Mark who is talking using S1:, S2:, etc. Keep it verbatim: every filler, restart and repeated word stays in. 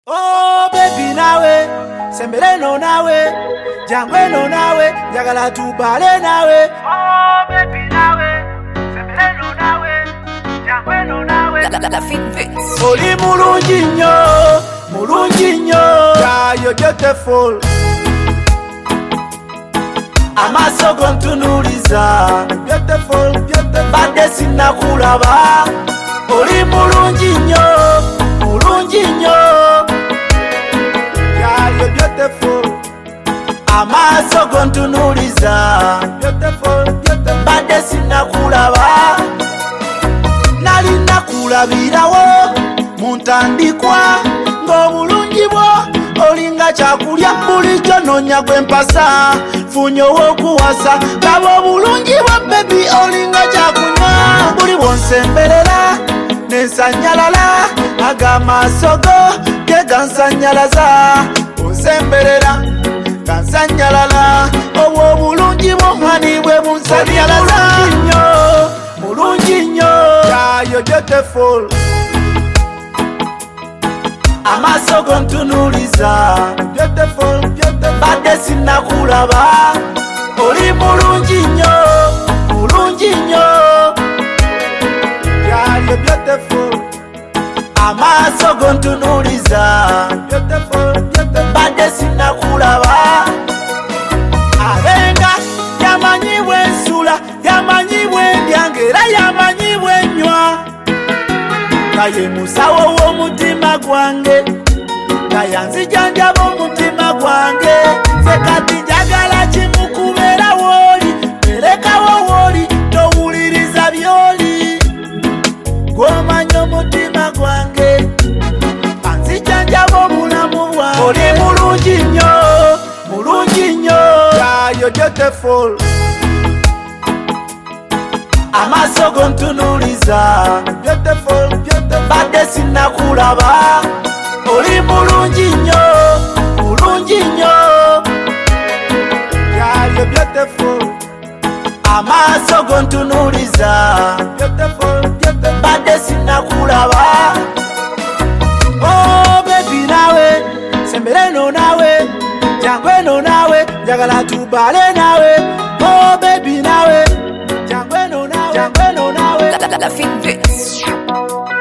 S1: Oh baby nawe, sembere no nawe, jangwe no nawe, jagala tubale nawe.
S2: Oh baby nawe, sembere no nawe, jangwe no nawe.
S3: La la la fit bits.
S1: Oli mulungi nnyo, mulungi nnyo, yeah, you're beautiful. Amaso gontunuliza, beautiful, beautiful. Bade sinakulaba, oli mulungi nnyo, mulungi nnyo. You're beautiful. Amaso gontunuliza, beautiful, beautiful. Bade sinakulaba, nali nakulabirawo muntandikwa ng'obulungi bwo olinga kyakulya bulijjo nonya gwe mpasa funyo w'okuwasa gaba obulungi bwo bebi olinga kyakunywa buli bwonsemberera nensanyalala ag'amaaso go ge gansanyalaza onsemberera gansanyalala obwo obulungi bwo mwani bwe bunsanyalaza mulungi nnyo you're beautiful. Amaso gontunuliza, beautiful, beautiful. Bade sinakulaba, oli mulungi nnyo, mulungi nnyo. Yeah, you're beautiful. Amaso gontunuliza, beautiful, beautiful. Bade sinakulaba. Abenga yamanyi bwensula, yamanyi bwendyange, era yamanyi bwenywa. Kaye musawo w'omutima gwange, kayanzijanjaba omutima gwange. Nze kati njagala kimu kubeera w'oli, erekawo w'oli towuliriza by'oli. Gw'omanyi omutima gwange, anzijanjaba obulamu bwange. Oli mulungi nnyo, mulungi nnyo, yeah, you're beautiful. Amaso gontunuliza, beautiful, beautiful. Bade sinakulaba, oli mulungi nnyo, mulungi nnyo. Yeah, you're beautiful. Amaso gontunuliza, beautiful, beautiful. Bade sinakulaba. Oh baby nawe, sembere no nawe, jangwe no nawe, jagala tubale nawe. Oh baby nawe, jangwe no nawe, jangwe no nawe.
S3: La la la fit bits.